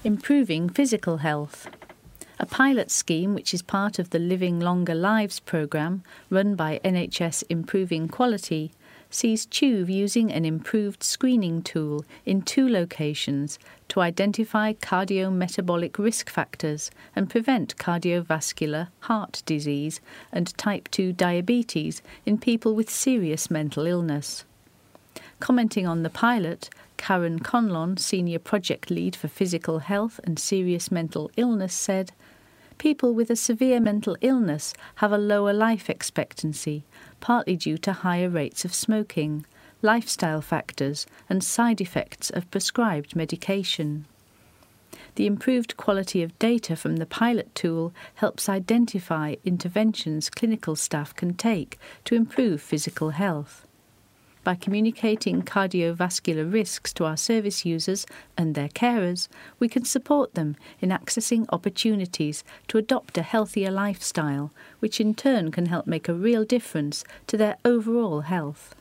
Improving physical health. A pilot scheme, which is part of the Living Longer Lives programme run by NHS Improving Quality, sees Tuve using an improved screening tool in 2 locations to identify cardiometabolic risk factors and prevent cardiovascular heart disease and type 2 diabetes in people with serious mental illness. Commenting on the pilot, Karen Conlon, Senior Project Lead for Physical Health and Serious Mental Illness, said, "People with a severe mental illness have a lower life expectancy, partly due to higher rates of smoking, lifestyle factors and side effects of prescribed medication." The improved quality of data from the pilot tool helps identify interventions clinical staff can take to improve physical health. By communicating cardiovascular risks to our service users and their carers, we can support them in accessing opportunities to adopt a healthier lifestyle, which in turn can help make a real difference to their overall health.